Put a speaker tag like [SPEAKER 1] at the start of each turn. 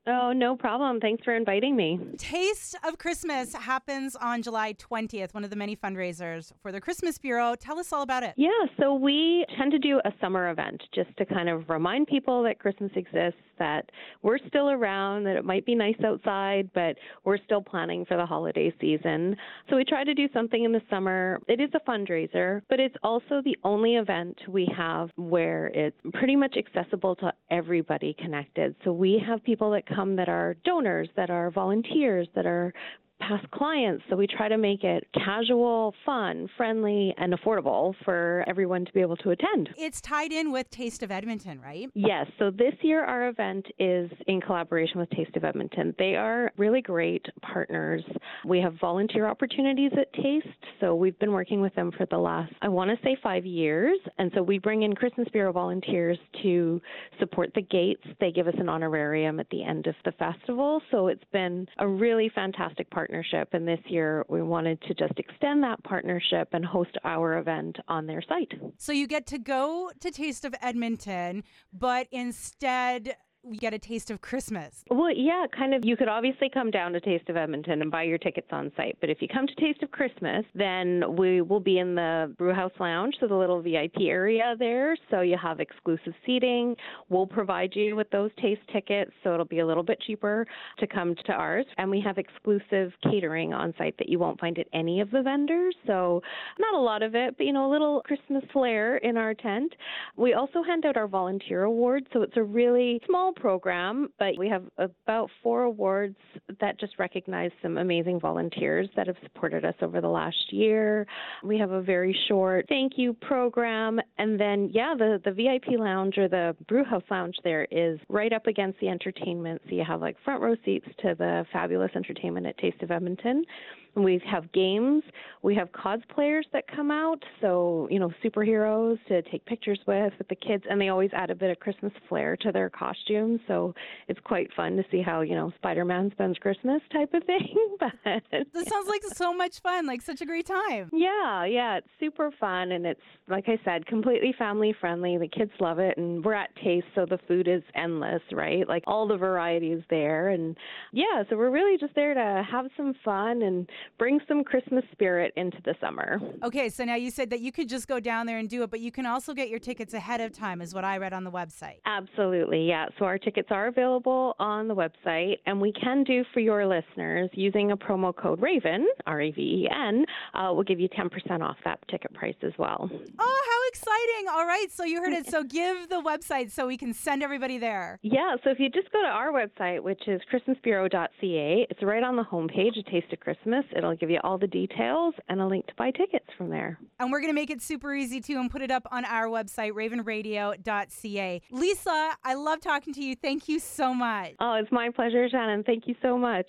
[SPEAKER 1] Oh, no problem. Thanks for inviting me.
[SPEAKER 2] Taste of Christmas happens on July 20th, one of the many fundraisers for the Christmas Bureau. Tell us all about it.
[SPEAKER 1] Yeah, so we tend to do a summer event just to kind of remind people that Christmas exists, that we're still around, that it might be nice outside, but we're still planning for the holiday season. So we try to do something in the summer. It is a fundraiser, but it's also the only event we have where it's pretty much accessible to everybody connected. So we have people that come that are donors, that are volunteers, that are past clients. So we try to make it casual, fun, friendly, and affordable for everyone to be able to attend.
[SPEAKER 2] It's tied in with Taste of Edmonton, right?
[SPEAKER 1] Yes. So this year our event is in collaboration with Taste of Edmonton. They are really great partners. We have volunteer opportunities at Taste. So we've been working with them for the last, I want to say 5 years. And so we bring in Christmas Bureau volunteers to support the gates. They give us an honorarium at the end of the festival. So it's been a really fantastic partnership. And this year we wanted to just extend that partnership and host our event on their site.
[SPEAKER 2] So you get to go to Taste of Edmonton, but instead we get a taste of Christmas.
[SPEAKER 1] Well, yeah, kind of. You could obviously come down to Taste of Edmonton and buy your tickets on site. But if you come to Taste of Christmas, then we will be in the Brewhouse Lounge, so the little VIP area there. So you have exclusive seating. We'll provide you with those taste tickets, so it'll be a little bit cheaper to come to ours. And we have exclusive catering on site that you won't find at any of the vendors. So not a lot of it, but, a little Christmas flair in our tent. We also hand out our volunteer awards, so it's a really small program, but we have about 4 awards that just recognize some amazing volunteers that have supported us over the last year. We have a very short thank you program, and then the VIP lounge or the Brewhouse Lounge there is right up against the entertainment, so you have like front row seats to the fabulous entertainment at Taste of Edmonton. We have games. We have cosplayers that come out, so, superheroes to take pictures with the kids, and they always add a bit of Christmas flair to their costumes, so it's quite fun to see how, Spider-Man spends Christmas type of thing. But
[SPEAKER 2] This sounds like so much fun, like such a great time.
[SPEAKER 1] Yeah, it's super fun, and it's, like I said, completely family-friendly. The kids love it, and we're at Taste, so the food is endless, right? Like, all the varieties there, and so we're really just there to have some fun and bring some Christmas spirit into the summer.
[SPEAKER 2] Okay, so now you said that you could just go down there and do it, but you can also get your tickets ahead of time, is what I read on the website.
[SPEAKER 1] Absolutely, yeah. So our tickets are available on the website, and we can do for your listeners using a promo code RAVEN, RAVEN, we'll give you 10% off that ticket price as well.
[SPEAKER 2] Oh, how exciting. All right, so you heard it. So give the website so we can send everybody there.
[SPEAKER 1] Yeah, so if you just go to our website, which is christmasbureau.ca, it's right on the homepage, A Taste of Christmas. It'll give you all the details and a link to buy tickets from there.
[SPEAKER 2] And we're going to make it super easy, too, and put it up on our website, ravenradio.ca. Lisa, I love talking to you. Thank you so much.
[SPEAKER 1] Oh, it's my pleasure, Shannon. Thank you so much.